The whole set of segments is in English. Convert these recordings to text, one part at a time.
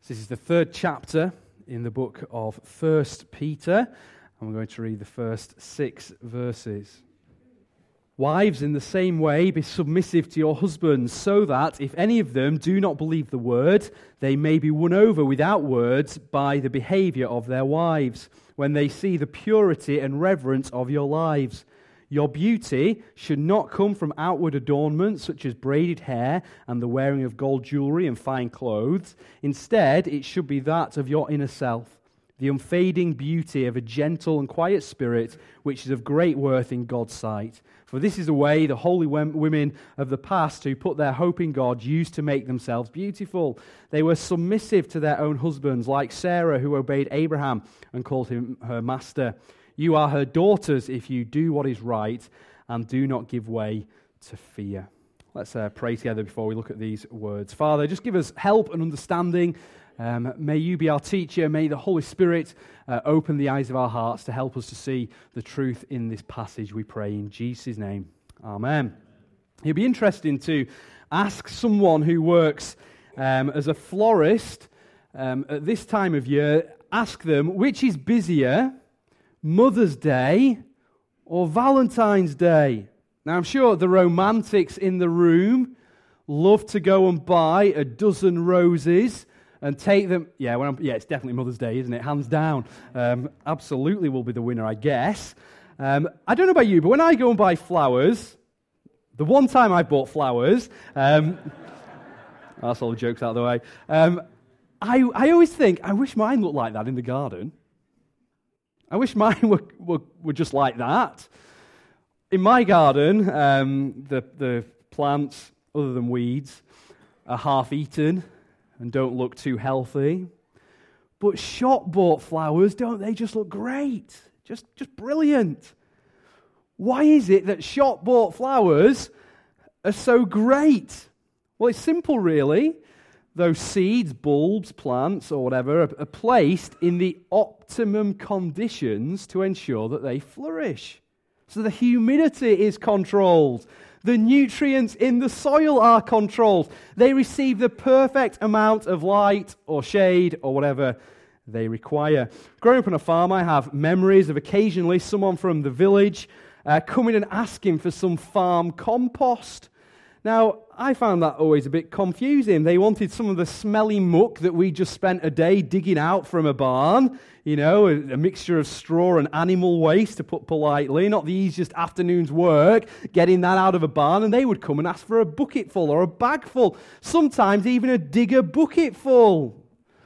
This is the third chapter in the book of 1 Peter, and we're going to read the first 6 verses. Wives, in the same way, be submissive to your husbands, so that if any of them do not believe the word, they may be won over without words by the behavior of their wives, when they see the purity and reverence of your lives. Your beauty should not come from outward adornments such as braided hair and the wearing of gold jewelry and fine clothes. Instead, it should be that of your inner self, the unfading beauty of a gentle and quiet spirit, which is of great worth in God's sight. For this is the way the holy women of the past who put their hope in God used to make themselves beautiful. They were submissive to their own husbands, like Sarah, who obeyed Abraham and called him her master. You are her daughters if you do what is right and do not give way to fear. Let's pray together before we look at these words. Father, just give us help and understanding. May you be our teacher. May the Holy Spirit open the eyes of our hearts to help us to see the truth in this passage, we pray in Jesus' name. Amen. It'd be interesting to ask someone who works as a florist at this time of year, ask them, which is busier, Mother's Day or Valentine's Day? Now, I'm sure the romantics in the room love to go and buy a dozen roses and take them. It's definitely Mother's Day, isn't it? Hands down. Absolutely will be the winner, I guess. I don't know about you, but when I go and buy flowers, the one time I bought flowers, that's all the jokes out of the way, I always think, I wish mine looked like that in the garden. I wish mine were just like that. In my garden, the plants, other than weeds, are half-eaten and don't look too healthy. But shop-bought flowers, don't they just look great? Just brilliant. Why is it that shop-bought flowers are so great? Well, it's simple, really. Those seeds, bulbs, plants, or whatever, are placed in the optimum conditions to ensure that they flourish. So the humidity is controlled. The nutrients in the soil are controlled. They receive the perfect amount of light or shade or whatever they require. Growing up on a farm, I have memories of occasionally someone from the village coming and asking for some farm compost. Now, I found that always a bit confusing. They wanted some of the smelly muck that we just spent a day digging out from a barn, a mixture of straw and animal waste, to put politely, not the easiest afternoon's work, getting that out of a barn, and they would come and ask for a bucketful or a bagful, sometimes even a digger bucketful.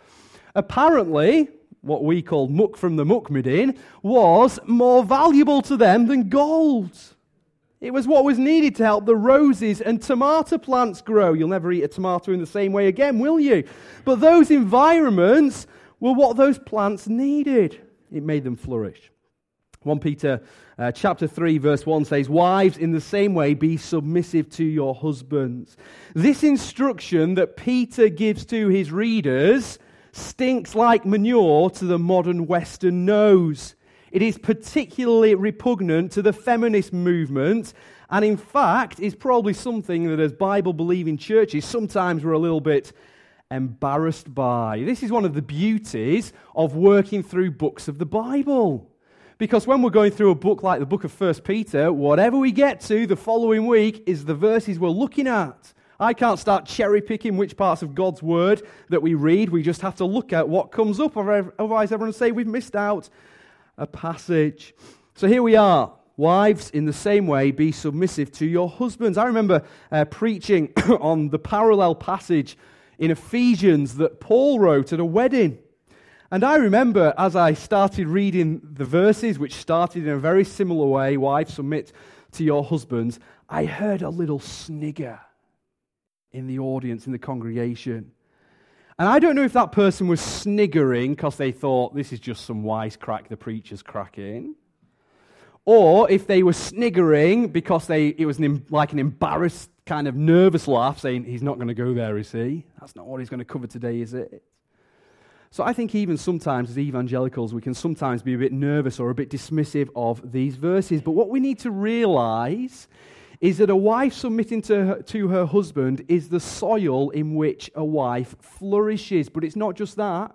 Apparently, what we called muck from the muck midden was more valuable to them than gold. It was what was needed to help the roses and tomato plants grow. You'll never eat a tomato in the same way again, will you? But those environments were what those plants needed. It made them flourish. 1 Peter chapter 3 verse 1 says, Wives, in the same way, be submissive to your husbands. This instruction that Peter gives to his readers stinks like manure to the modern Western nose. It is particularly repugnant to the feminist movement, and in fact is probably something that as Bible-believing churches sometimes we're a little bit embarrassed by. This is one of the beauties of working through books of the Bible. Because when we're going through a book like the book of 1 Peter, whatever we get to the following week is the verses we're looking at. I can't start cherry-picking which parts of God's Word that we read. We just have to look at what comes up, otherwise everyone will say we've missed out a passage. So here we are. Wives, in the same way, be submissive to your husbands. I remember preaching on the parallel passage in Ephesians that Paul wrote at a wedding. And I remember as I started reading the verses, which started in a very similar way, wives, submit to your husbands, I heard a little snigger in the audience, in the congregation. And I don't know if that person was sniggering because they thought this is just some wisecrack the preacher's cracking, or if they were sniggering because it was like an embarrassed kind of nervous laugh saying, he's not going to go there, is he? That's not what he's going to cover today, is it? So I think even sometimes as evangelicals we can sometimes be a bit nervous or a bit dismissive of these verses. But what we need to realize is that a wife submitting to her husband is the soil in which a wife flourishes. But it's not just that.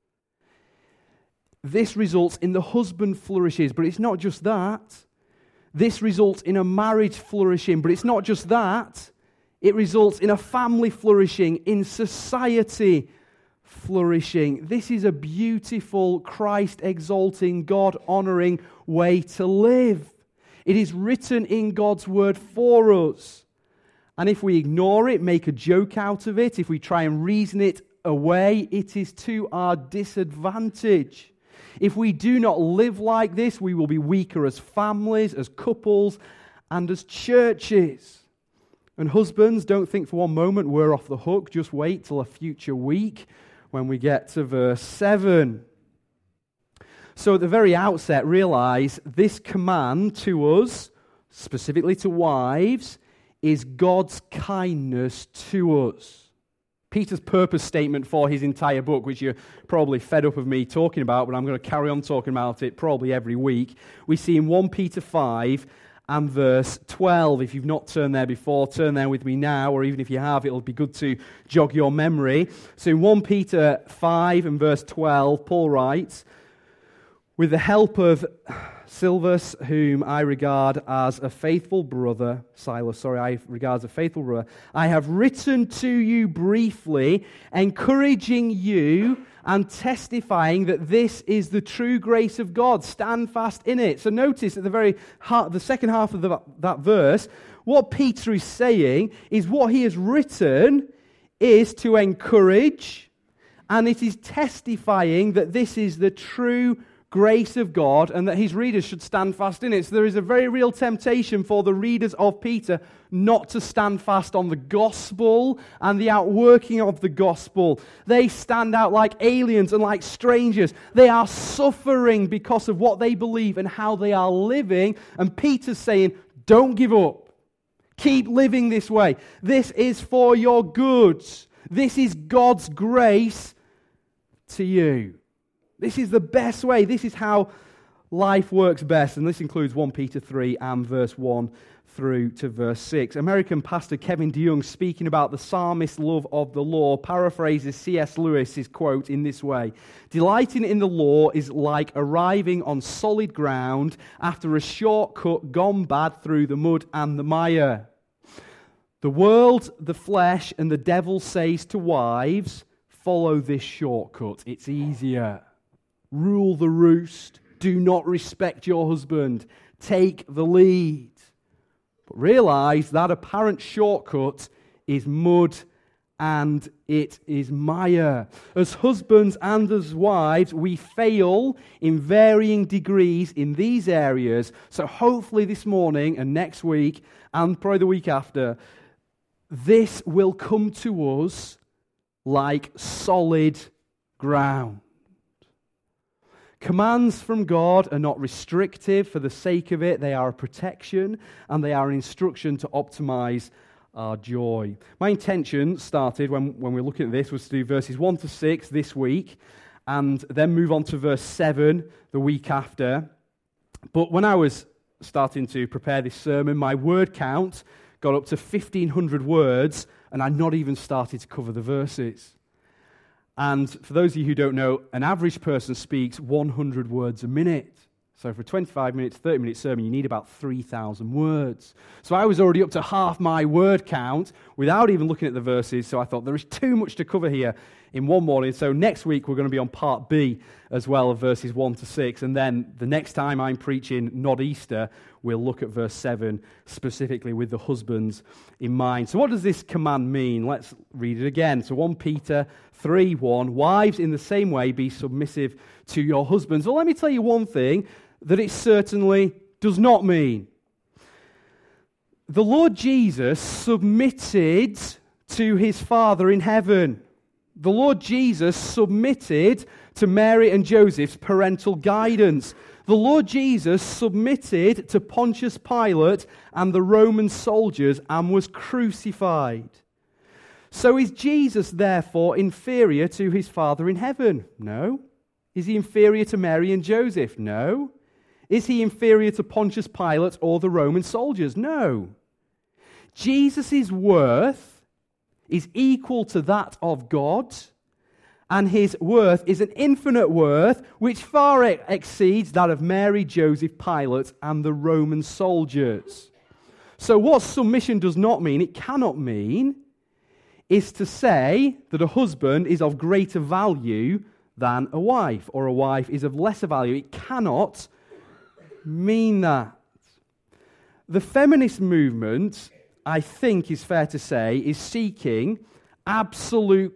This results in the husband flourishes, but it's not just that. This results in a marriage flourishing, but it's not just that. It results in a family flourishing, in society flourishing. This is a beautiful, Christ-exalting, God-honoring way to live. It is written in God's word for us. And if we ignore it, make a joke out of it, if we try and reason it away, it is to our disadvantage. If we do not live like this, we will be weaker as families, as couples, and as churches. And husbands, don't think for one moment we're off the hook. Just wait till a future week when we get to verse 7. So at the very outset, realize this command to us, specifically to wives, is God's kindness to us. Peter's purpose statement for his entire book, which you're probably fed up of me talking about, but I'm going to carry on talking about it probably every week. We see in 1 Peter 5 and verse 12. If you've not turned there before, turn there with me now, or even if you have, it'll be good to jog your memory. So in 1 Peter 5 and verse 12, Paul writes, "With the help of Silas, whom I regard as a faithful brother, I have written to you briefly, encouraging you and testifying that this is the true grace of God. Stand fast in it." So notice at the second half of that verse, what Peter is saying is what he has written is to encourage, and it is testifying that this is the true grace of God and that his readers should stand fast in it. So there is a very real temptation for the readers of Peter not to stand fast on the gospel and the outworking of the gospel. They stand out like aliens and like strangers. They are suffering because of what they believe and how they are living. And Peter's saying, don't give up. Keep living this way. This is for your good. This is God's grace to you. This is the best way. This is how life works best. And this includes 1 Peter 3 and verse 1 through to verse 6. American pastor Kevin DeYoung, speaking about the psalmist's love of the law, paraphrases C.S. Lewis's quote in this way: "Delighting in the law is like arriving on solid ground after a shortcut gone bad through the mud and the mire. The world, the flesh, and the devil says to wives, follow this shortcut. It's easier. Rule the roost. Do not respect your husband. Take the lead. But realize that apparent shortcut is mud and it is mire. As husbands and as wives, we fail in varying degrees in these areas. So hopefully this morning and next week and probably the week after, this will come to us like solid ground. Commands from God are not restrictive for the sake of it. They are a protection and they are an instruction to optimize our joy. My intention started when we were looking at this was to do verses 1 to 6 this week and then move on to verse 7 the week after. But when I was starting to prepare this sermon, my word count got up to 1,500 words and I'd not even started to cover the verses. And for those of you who don't know, an average person speaks 100 words a minute. So for a 25 minutes, 30-minute sermon, you need about 3,000 words. So I was already up to half my word count without even looking at the verses, so I thought there is too much to cover here in one morning. So next week we're going to be on part B as well of verses 1 to 6. And then the next time I'm preaching, not Easter, we'll look at verse 7 specifically with the husbands in mind. So what does this command mean? Let's read it again. So 1 Peter 3:1, "Wives, in the same way, be submissive to your husbands." Well, let me tell you one thing that it certainly does not mean. The Lord Jesus submitted to his Father in heaven. The Lord Jesus submitted to Mary and Joseph's parental guidance. The Lord Jesus submitted to Pontius Pilate and the Roman soldiers and was crucified. So is Jesus therefore inferior to his Father in heaven? No. Is he inferior to Mary and Joseph? No. Is he inferior to Pontius Pilate or the Roman soldiers? No. Jesus' worth is equal to that of God, and his worth is an infinite worth which far exceeds that of Mary, Joseph, Pilate, and the Roman soldiers. So what submission does not mean, it cannot mean, is to say that a husband is of greater value than a wife, or a wife is of lesser value. It cannot mean that. The feminist movement, I think is fair to say, is seeking absolute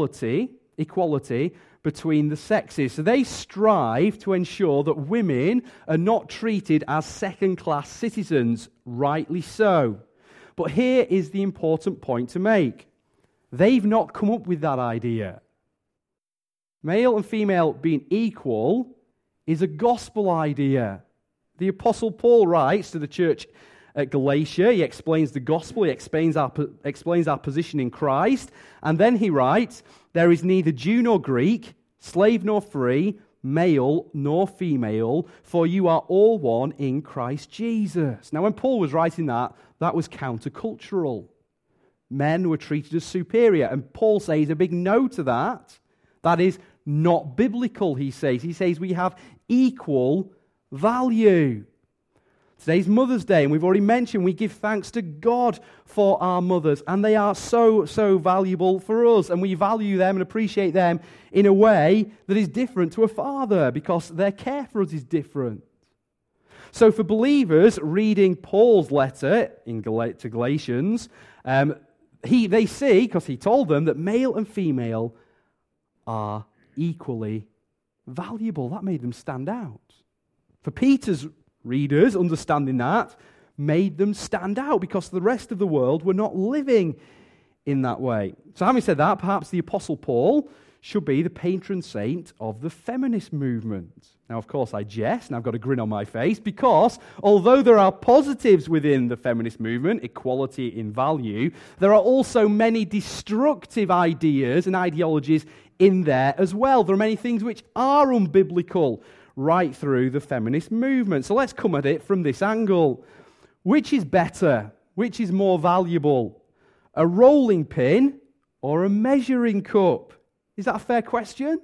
equality between the sexes. So they strive to ensure that women are not treated as second-class citizens, rightly so. But here is the important point to make. They've not come up with that idea. Male and female being equal is a gospel idea. The Apostle Paul writes to the church at Galatia, he explains the gospel, he explains our position in Christ, and then he writes, there is neither Jew nor Greek, slave nor free, male nor female, for you are all one in Christ Jesus. Now when Paul was writing that was countercultural. Men were treated as superior, and Paul says a big no to that. That is not biblical, he says. He says we have equal value. Today's Mother's Day, and we've already mentioned we give thanks to God for our mothers, and they are so valuable for us, and we value them and appreciate them in a way that is different to a father, because their care for us is different. So for believers reading Paul's letter to Galatians, they see, because he told them, that male and female are equally valuable. That made them stand out. For Peter's readers, understanding that made them stand out because the rest of the world were not living in that way. So having said that, perhaps the Apostle Paul should be the patron saint of the feminist movement. Now, of course, I jest, and I've got a grin on my face, because although there are positives within the feminist movement, equality in value, there are also many destructive ideas and ideologies in there as well. There are many things which are unbiblical right through the feminist movement. So let's come at it from this angle. Which is better? Which is more valuable? A rolling pin or a measuring cup? Is that a fair question?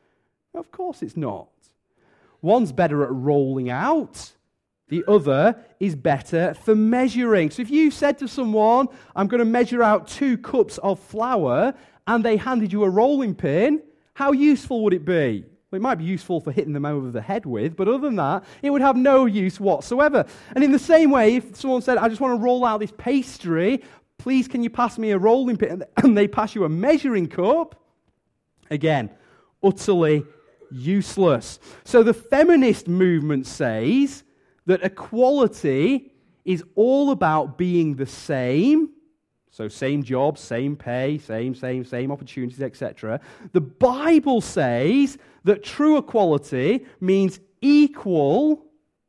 Of course it's not. One's better at rolling out. The other is better for measuring. So if you said to someone, I'm going to measure out 2 cups of flour, and they handed you a rolling pin, how useful would it be? Well, it might be useful for hitting them over the head with, but other than that, it would have no use whatsoever. And in the same way, if someone said, I just want to roll out this pastry, please can you pass me a rolling pin? And they pass you a measuring cup, again, utterly useless. So the feminist movement says that equality is all about being the same. So same job, same pay, same opportunities, etc. The Bible says that true equality means equal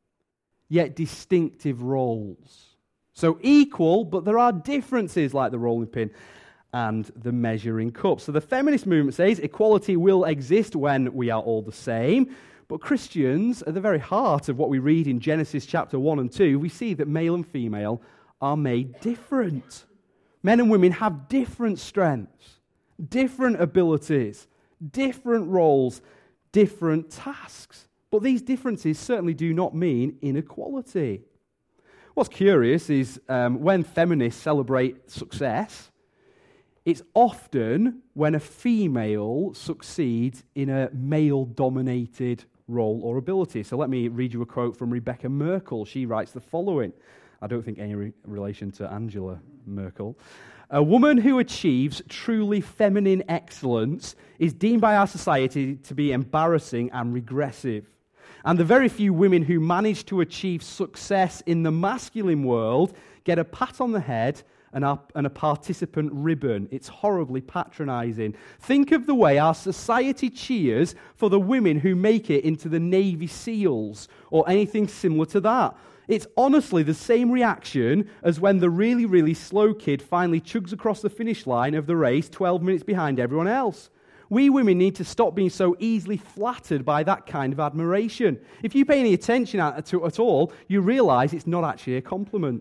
yet distinctive roles. So equal, but there are differences like the rolling pin and the measuring cup. So the feminist movement says equality will exist when we are all the same, but Christians, at the very heart of what we read in Genesis chapter 1 and 2, we see that male and female are made different. Men and women have different strengths, different abilities, different roles, different tasks. But these differences certainly do not mean inequality. What's curious is when feminists celebrate success, it's often when a female succeeds in a male-dominated role or ability. So let me read you a quote from Rebecca Merkel. She writes the following. I don't think any relation to Angela Merkel. A woman who achieves truly feminine excellence is deemed by our society to be embarrassing and regressive. And the very few women who manage to achieve success in the masculine world get a pat on the head and a participant ribbon. It's horribly patronizing. Think of the way our society cheers for the women who make it into the Navy SEALs or anything similar to that. It's honestly the same reaction as when the really, really slow kid finally chugs across the finish line of the race 12 minutes behind everyone else. We women need to stop being so easily flattered by that kind of admiration. If you pay any attention at all, you realize it's not actually a compliment.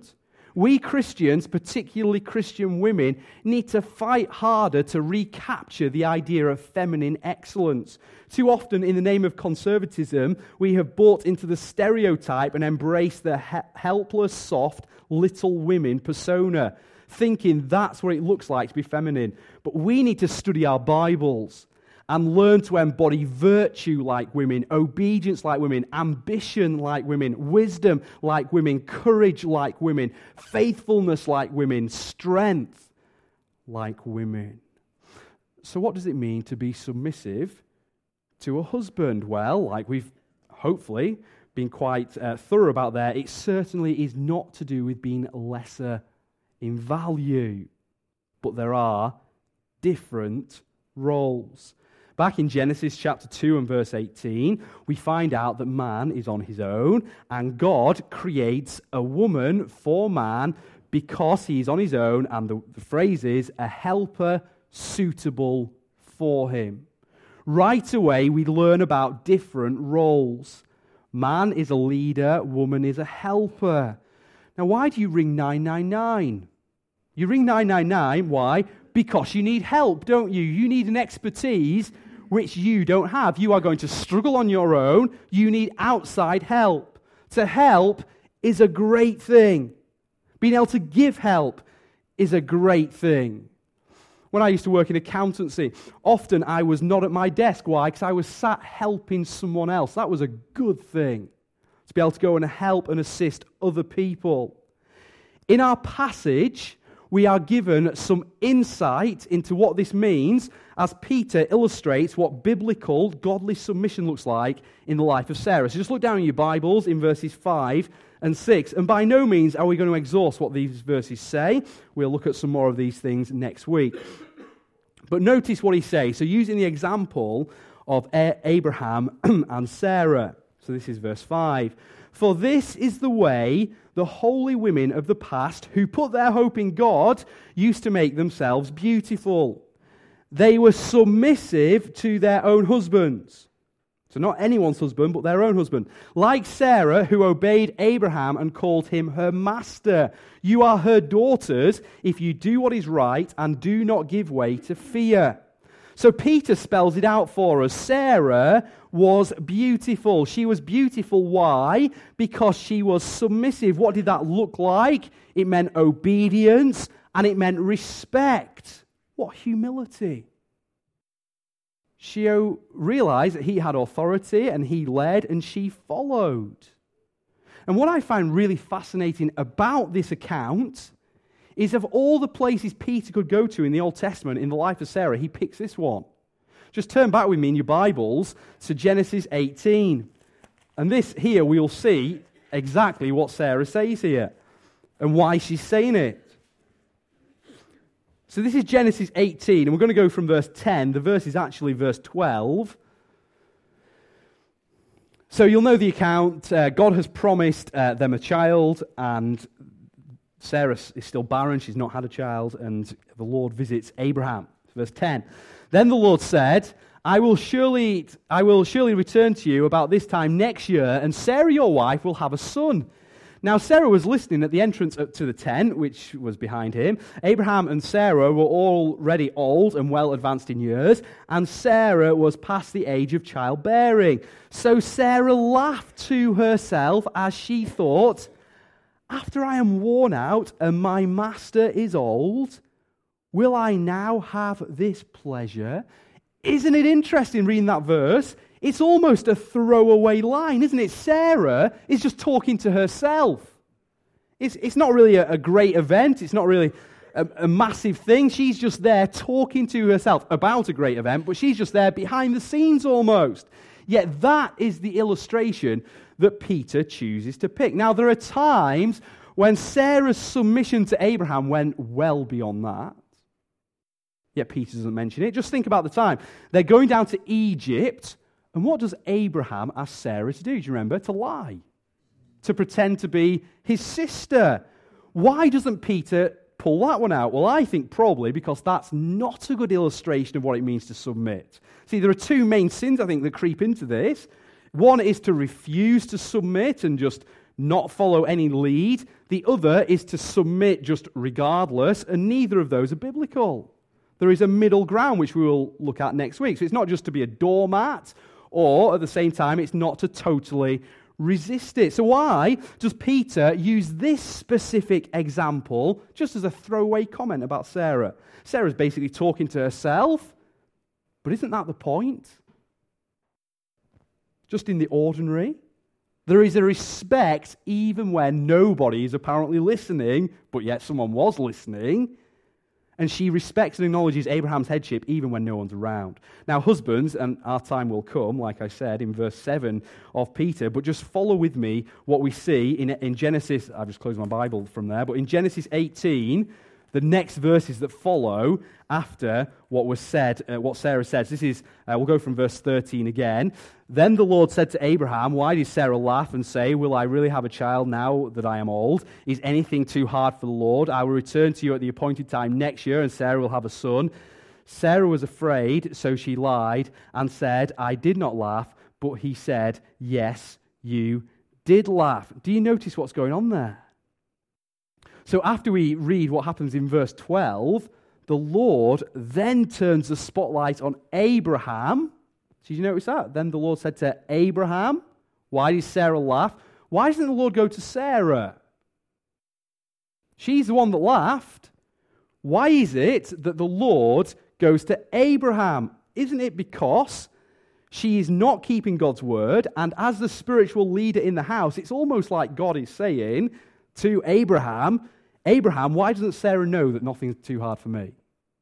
We Christians, particularly Christian women, need to fight harder to recapture the idea of feminine excellence. Too often, in the name of conservatism, we have bought into the stereotype and embraced the helpless, soft, little women persona, thinking that's what it looks like to be feminine. But we need to study our Bibles and learn to embody virtue like women, obedience like women, ambition like women, wisdom like women, courage like women, faithfulness like women, strength like women. So what does it mean to be submissive to a husband? Well, like we've hopefully been quite thorough about there, it certainly is not to do with being lesser in value, but there are different roles. Back in Genesis chapter 2 and verse 18, we find out that man is on his own, and God creates a woman for man because he is on his own, and the phrase is, a helper suitable for him. Right away, we learn about different roles. Man is a leader, woman is a helper. Now, why do you ring 999? You ring 999, why? Because you need help, don't you? You need an expertise which you don't have. You are going to struggle on your own. You need outside help. To help is a great thing. Being able to give help is a great thing. When I used to work in accountancy, often I was not at my desk. Why? Because I was sat helping someone else. That was a good thing, to be able to go and help and assist other people. In our passage, we are given some insight into what this means as Peter illustrates what biblical, godly submission looks like in the life of Sarah. So just look down in your Bibles in verses 5 and 6. And by no means are we going to exhaust what these verses say. We'll look at some more of these things next week. But notice what he says. So using the example of Abraham and Sarah. So this is verse 5. For this is the way the holy women of the past who put their hope in God used to make themselves beautiful. They were submissive to their own husbands. So not anyone's husband, but their own husband. Like Sarah, who obeyed Abraham and called him her master. You are her daughters if you do what is right and do not give way to fear. So Peter spells it out for us. Sarah was beautiful. She was beautiful. Why? Because she was submissive. What did that look like? It meant obedience and it meant respect. What humility. She realized that he had authority and he led and she followed. And what I find really fascinating about this account is of all the places Peter could go to in the Old Testament in the life of Sarah, he picks this one. Just turn back with me in your Bibles to Genesis 18. And this here we'll see exactly what Sarah says here and why she's saying it. So this is Genesis 18, and we're going to go from verse 10. The verse is actually verse 12. So you'll know the account. God has promised them a child, and Sarah is still barren. She's not had a child, and the Lord visits Abraham. Verse 10. Then the Lord said, I will surely return to you about this time next year, and Sarah your wife will have a son. Now Sarah was listening at the entrance to the tent, which was behind him. Abraham and Sarah were already old and well advanced in years, and Sarah was past the age of childbearing. So Sarah laughed to herself as she thought, after I am worn out and my master is old, will I now have this pleasure? Isn't it interesting reading that verse? It's almost a throwaway line, isn't it? Sarah is just talking to herself. It's not really a great event. It's not really a massive thing. She's just there talking to herself about a great event, but she's just there behind the scenes almost. Yet that is the illustration that Peter chooses to pick. Now, there are times when Sarah's submission to Abraham went well beyond that. Yet Peter doesn't mention it. Just think about the time. They're going down to Egypt. And what does Abraham ask Sarah to do? Do you remember? To lie. To pretend to be his sister. Why doesn't Peter pull that one out? Well, I think probably because that's not a good illustration of what it means to submit. See, there are two main sins, I think, that creep into this. One is to refuse to submit and just not follow any lead. The other is to submit just regardless, and neither of those are biblical. There is a middle ground, which we will look at next week. So it's not just to be a doormat, or at the same time, it's not to totally resist it. So why does Peter use this specific example just as a throwaway comment about Sarah? Sarah's basically talking to herself, but isn't that the point? Just in the ordinary, there is a respect even when nobody is apparently listening, but yet someone was listening. And she respects and acknowledges Abraham's headship even when no one's around. Now, husbands, and our time will come, like I said, in verse 7 of Peter, but just follow with me what we see in Genesis. I've just closed my Bible from there, but in Genesis 18, the next verses that follow after what was said, what Sarah says. This is, we'll go from verse 13 again. Then the Lord said to Abraham, why did Sarah laugh and say, will I really have a child now that I am old? Is anything too hard for the Lord? I will return to you at the appointed time next year, and Sarah will have a son. Sarah was afraid, so she lied and said, I did not laugh. But he said, yes, you did laugh. Do you notice what's going on there? So after we read what happens in verse 12, the Lord then turns the spotlight on Abraham. Did you notice that? Then the Lord said to Abraham, why did Sarah laugh? Why doesn't the Lord go to Sarah? She's the one that laughed. Why is it that the Lord goes to Abraham? Isn't it because she is not keeping God's word, and as the spiritual leader in the house, it's almost like God is saying to Abraham, Abraham, why doesn't Sarah know that nothing's too hard for me?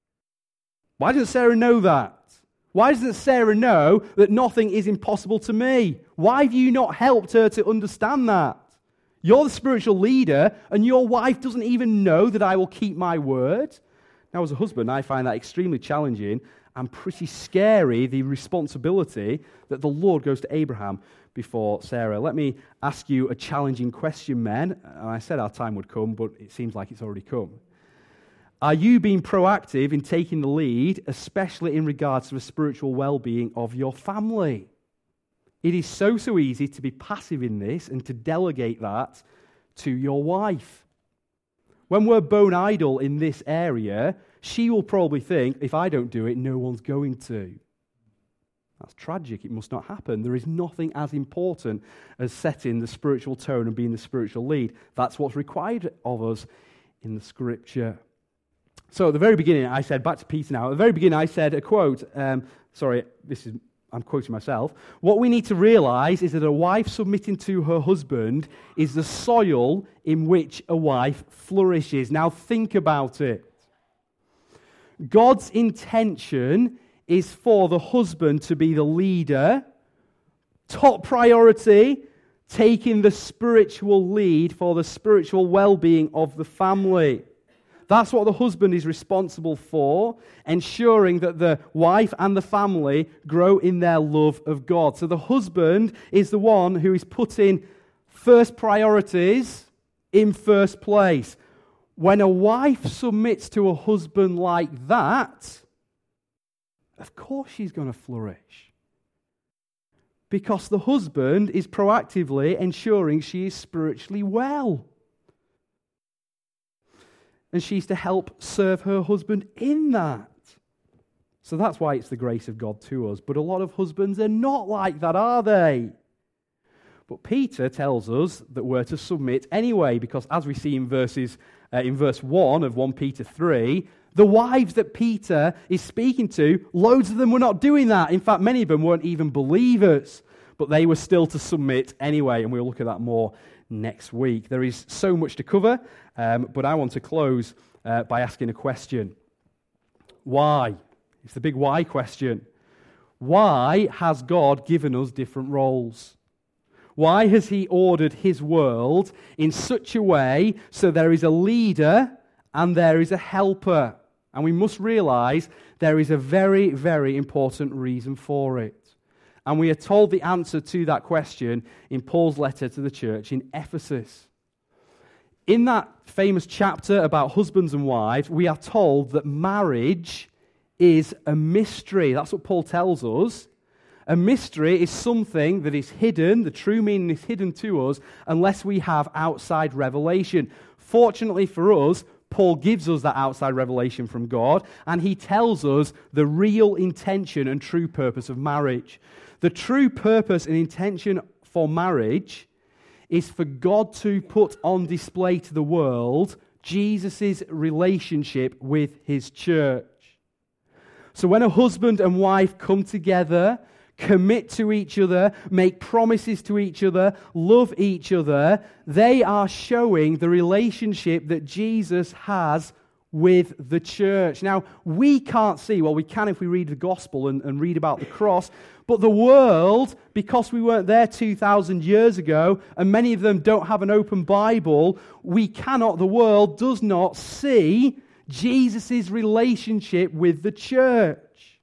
Why doesn't Sarah know that? Why doesn't Sarah know that nothing is impossible to me? Why have you not helped her to understand that? You're the spiritual leader, and your wife doesn't even know that I will keep my word. Now, as a husband, I find that extremely challenging and pretty scary, the responsibility that the Lord goes to Abraham before Sarah. Let me ask you a challenging question, men. And I said our time would come, but it seems like it's already come. Are you being proactive in taking the lead, especially in regards to the spiritual well-being of your family? It is so easy to be passive in this and to delegate that to your wife. When we're bone idle in this area, she will probably think, if I don't do it, no one's going to. That's tragic. It must not happen. There is nothing as important as setting the spiritual tone and being the spiritual lead. That's what's required of us in the Scripture. So at the very beginning, I said, back to Peter now, at the very beginning I said a quote, I'm quoting myself. What we need to realize is that a wife submitting to her husband is the soil in which a wife flourishes. Now think about it. God's intention is for the husband to be the leader, top priority, taking the spiritual lead for the spiritual well-being of the family. That's what the husband is responsible for, ensuring that the wife and the family grow in their love of God. So the husband is the one who is putting first priorities in first place. When a wife submits to a husband like that, of course she's going to flourish. Because the husband is proactively ensuring she is spiritually well. And she's to help serve her husband in that. So that's why it's the grace of God to us. But a lot of husbands are not like that, are they? But Peter tells us that we're to submit anyway, because as we see in verse 1 of 1 Peter 3, the wives that Peter is speaking to, loads of them were not doing that. In fact, many of them weren't even believers, but they were still to submit anyway, and we'll look at that more next week. There is so much to cover, but I want to close by asking a question. Why? It's the big why question. Why has God given us different roles? Why has He ordered His world in such a way so there is a leader and there is a helper? And we must realize there is a very, very important reason for it. And we are told the answer to that question in Paul's letter to the church in Ephesus. In that famous chapter about husbands and wives, we are told that marriage is a mystery. That's what Paul tells us. A mystery is something that is hidden, the true meaning is hidden to us, unless we have outside revelation. Fortunately for us, Paul gives us that outside revelation from God, and he tells us the real intention and true purpose of marriage. The true purpose and intention for marriage is for God to put on display to the world Jesus' relationship with his church. So when a husband and wife come together, commit to each other, make promises to each other, love each other, they are showing the relationship that Jesus has with the church. Now, we can't see, well, we can if we read the gospel and read about the cross, but the world, because we weren't there 2,000 years ago, and many of them don't have an open Bible, the world does not see Jesus' relationship with the church.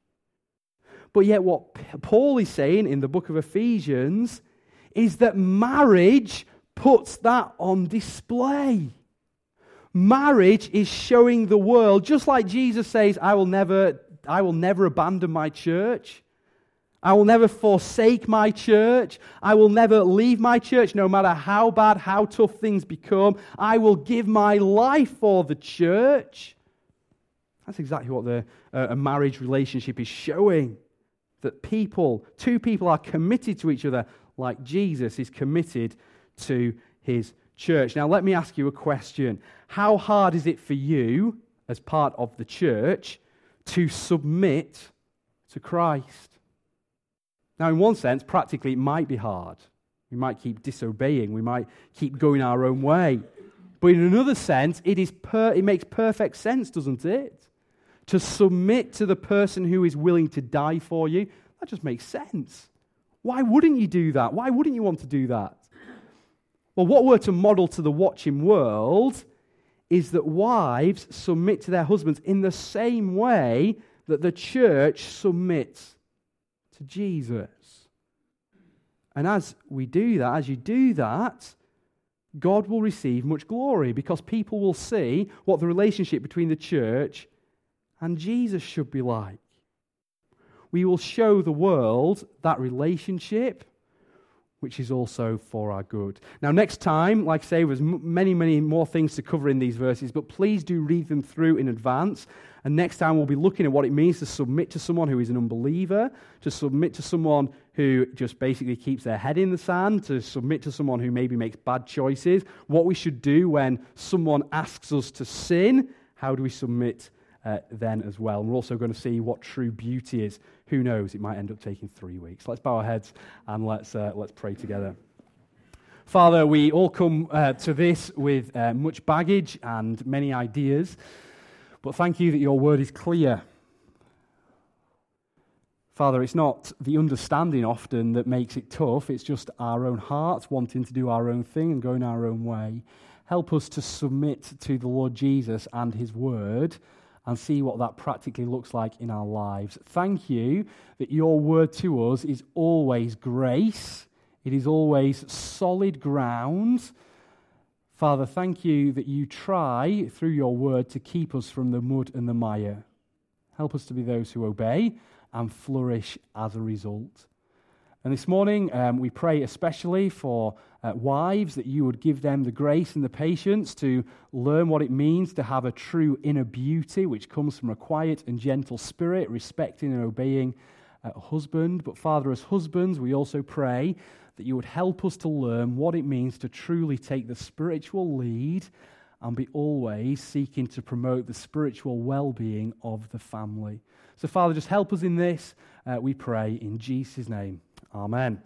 But yet what Paul is saying in the book of Ephesians is that marriage puts that on display. Marriage is showing the world, just like Jesus says, I will never abandon my church. I will never forsake my church. I will never leave my church, no matter how bad, how tough things become. I will give my life for the church. That's exactly what a marriage relationship is showing. That two people are committed to each other like Jesus is committed to his church. Now, let me ask you a question. How hard is it for you, as part of the church, to submit to Christ? Now, in one sense, practically, it might be hard. We might keep disobeying. We might keep going our own way. But in another sense, it makes perfect sense, doesn't it? To submit to the person who is willing to die for you, that just makes sense. Why wouldn't you do that? Why wouldn't you want to do that? Well, what we're to model to the watching world is that wives submit to their husbands in the same way that the church submits to Jesus. And as you do that, God will receive much glory because people will see what the relationship between the church and Jesus should be like. We will show the world that relationship, which is also for our good. Now, next time, like I say, there's many, many more things to cover in these verses, but please do read them through in advance. And next time we'll be looking at what it means to submit to someone who is an unbeliever, to submit to someone who just basically keeps their head in the sand, to submit to someone who maybe makes bad choices, what we should do when someone asks us to sin, how do we submit then as well. And we're also going to see what true beauty is. Who knows? It might end up taking 3 weeks. Let's bow our heads and let's pray together. Father, we all come to this with much baggage and many ideas, but thank you that your word is clear. Father, it's not the understanding often that makes it tough, it's just our own hearts wanting to do our own thing and going our own way. Help us to submit to the Lord Jesus and his word and see what that practically looks like in our lives. Thank you that your word to us is always grace. It is always solid ground. Father, thank you that you try, through your word, to keep us from the mud and the mire. Help us to be those who obey and flourish as a result. And this morning, we pray especially for wives, that you would give them the grace and the patience to learn what it means to have a true inner beauty, which comes from a quiet and gentle spirit, respecting and obeying a husband. But Father, as husbands, we also pray that you would help us to learn what it means to truly take the spiritual lead and be always seeking to promote the spiritual well-being of the family. So Father, just help us in this, we pray in Jesus' name. Amen.